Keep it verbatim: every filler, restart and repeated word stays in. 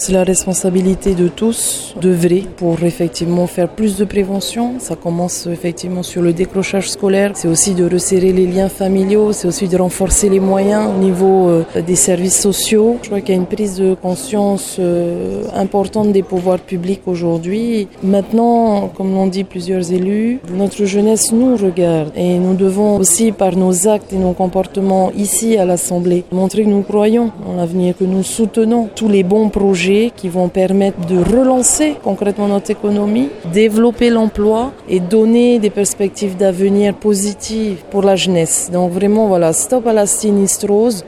c'est la responsabilité de tous d'œuvrer pour effectivement faire plus de prévention. Ça commence effectivement sur le décrochage scolaire. C'est aussi de resserrer les liens familiaux. C'est aussi de renforcer les moyens au niveau euh, des services sociaux. Je crois qu'il y a une prise de conscience euh, importante des pouvoirs publics aujourd'hui. Maintenant, comme l'ont dit plusieurs élus, notre jeunesse nous regarde et nous devons aussi par nos actes et nos comportements ici à l'Assemblée montrer que nous croyons en l'avenir, que nous soutenons tous les bons projets qui vont permettre de relancer concrètement notre économie, développer l'emploi et donner des perspectives d'avenir positives pour la jeunesse. Donc vraiment, voilà, stop à la sinistrose.